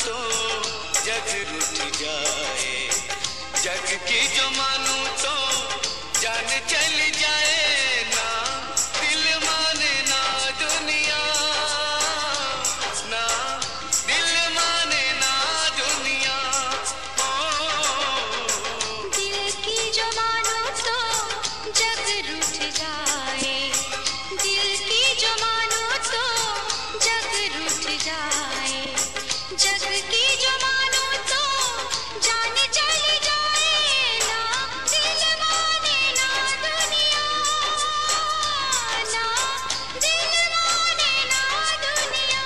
तो जग रूठ जाए, जग की जो मानूं तो जान चली जाए ना, दिल माने ना दुनिया, ना दिल माने ना दुनिया। दिल की जो मानूं तो जग रूठ जाए, दिल की जो मानूं तो जग रूठ जाए, जग की जो मानूं तो जान चली जाए ना, दिल माने ना दुनिया, ना दिल माने ना दुनिया।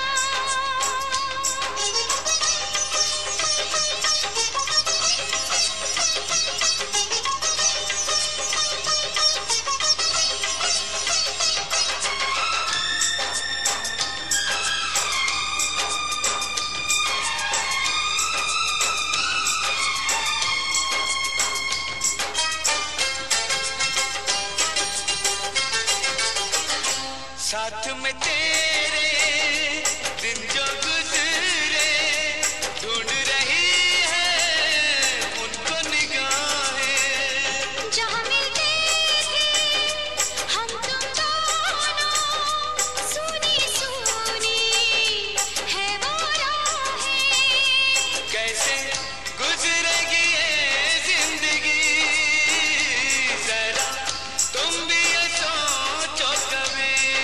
साथ में तेरे दिन जो गुजरे, ढूंढ रही है उनको निगाहें, जहाँ मिलते थे हम तुम दोनों, सुनी सुनी है वो राहें, कैसे गुजरेगी ये जिंदगी, जरा तुम भी ये सोचो कभी।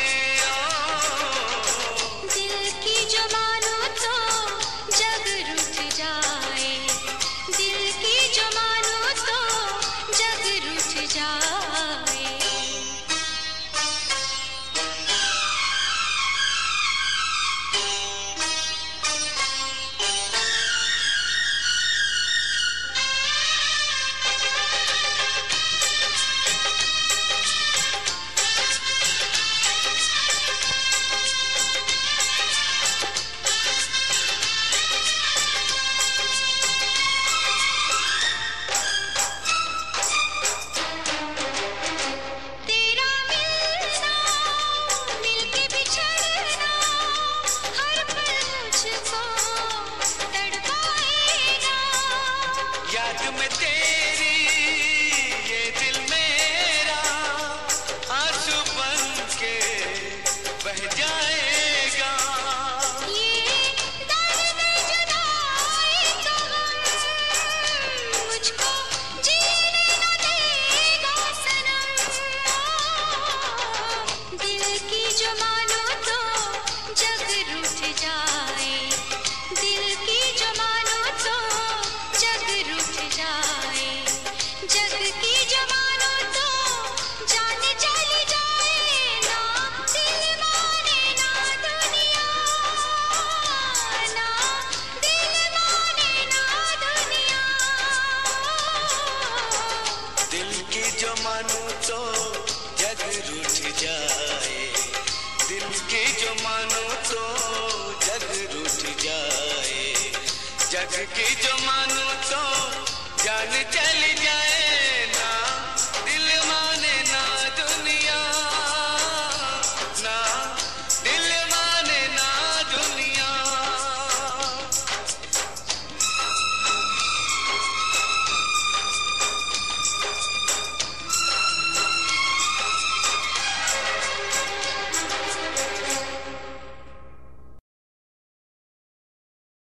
दिल की जो मानूं तो जग रूठ जाए, दिल की जो मानूं तो जग रूठ जाए। तेरा मिलना मिलके बिछड़ना हर पल मुझको तड़पाएगा, याद में तेरी ये दिल मेरा आंसू बन के बह जाएगा, ये दर्द जुदाई का गम मुझको जीने न देगा सनम। दिल की जो मानूं तो जग रूठ जाए, दिल की जो मानूं तो जग रूठ जाए, जग की जो मानूं तो जान चली जाए ना, दिल माने ना दुनिया, ना दिल माने ना दुनिया। दिल की जो मानूं तो जग रूठ जाए, दिल की जो मानूं तो जग रूठ जाए, जग की जो मानूं तो जान चली जाए।